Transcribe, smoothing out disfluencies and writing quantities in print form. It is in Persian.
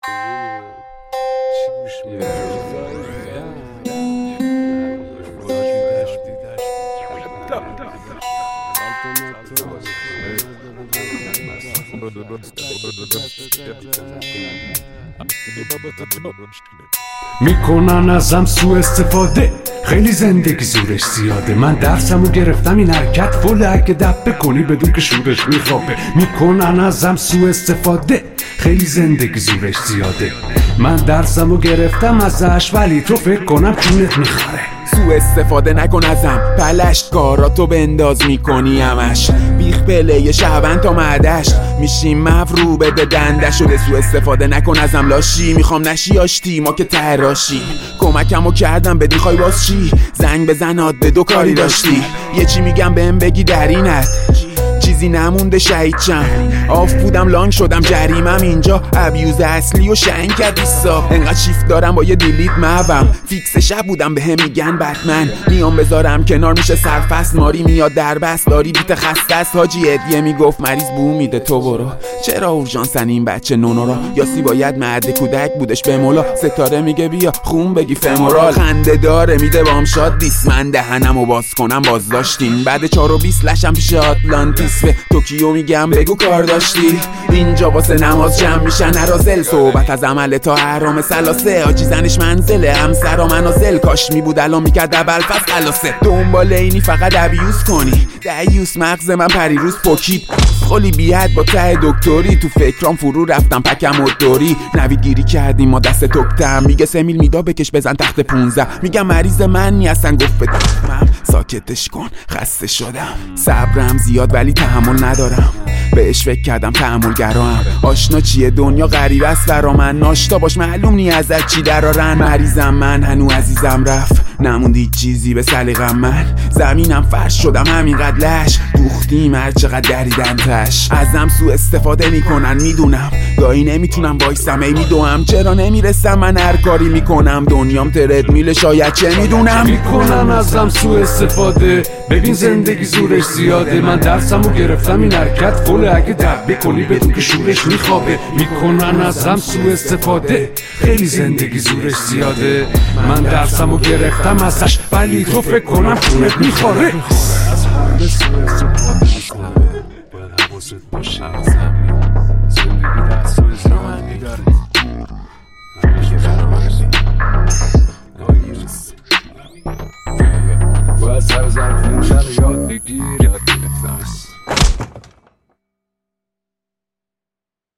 میکنن ازم سوء استفاده، خیلی زندگی زورش زیاده. من درسمو گرفتم این حرکت فله، اگه دب بکنی بدون که شورش میخوابه. میکنن ازم سوء استفاده، خیلی زندگی زورش زیاده. من درسمو گرفتم ازش ولی تو فکر کنم چونت میخوره. سوء استفاده نکن ازم، پلشت کاراتو بنداز میکنی همش. بیخ پله شهبن تا معدش میشیم مفرو بده دنده شده. سوء استفاده نکن ازم لاشی، میخوام نشی آشتی ما که تراشی. کمکمو کردم بدی خواهی باز چی؟ زنگ بزن عاده دو کاری داشتی. یه چی میگم بهم بگی در اینت چیزی نمونده شهید چم. آف بودم لانگ شدم جریمم اینجا. ابیوز اصلی و شنگ کرد حساب. انقدر شیفت دارم با یه دیلیت موام. فیکس شب بودم به هم میگن بتمن. میام بذارم کنار میشه سرفست. ماری میاد در بست داری بیت خسته است. حاجی ادیه میگفت مریض بو میده تو برو. چرا اورژانسن این بچه نونورا؟ یاسی باید معده کودک بودش به مولا. ستاره میگه بیا خون بگی فمورال. خنده داره میده بام شاد دیس. من دهنمو باز کنم باز داشتین. بعد 4 و 20 لشم پیش آتلانتیس. به توکیو میگم بگو کار داشتی. اینجا واسه نماز جمع میشن ارازل. صحبت از عمل تا حرام سلاسه. آجی زنش منزله همسر و منازل. کاش میبود الان میکرد اول فصل خلاصه. دنبال اینی فقط ابیوز کنی. دیوس مغز من پریروز پکید. خالی بیاد با ته دکتری. تو فکرام فرو رفتم پکم و دوری. نوید گیری کردیم ما دست تکتم. میگه 3 میل میدا بکش بزن تخت 15. میگم مریض من نیستن گفت بتمم. ساکتش کن خسته شدم. صبرم زیاد ولی تحمل ندارم. بهش فکر کردم تحملگرام. آشنا چیه دنیا غریب است برا من. ناشتا باش معلوم نی ازت چی درارن. مریضم من هنو عزیزم رفت. نموندی چیزی به سلیقم من. زمینم فرش شدم همینقدر لش. دوختیم هر چقدر دریدم تش. ازم سوء استفاده میکنن میدونم. گاهی نمیتونم وایسم ای میدوم. چرا نمیرسم من هر کاری میکنم. دنیام ترد میله شاید چه میدونم. میکنن ازم سوء استفاده، ببین زندگی زورش زیاده. من درسمو گرفتم این حرکت فله، اگه دب بکنی بدون که شورش میخوابه. میکنن ازم سوء استفاده، خیلی زندگی زورش زیاده. من درسمو گرفتم ازش ولی تو فکر کنم خونت میخوره.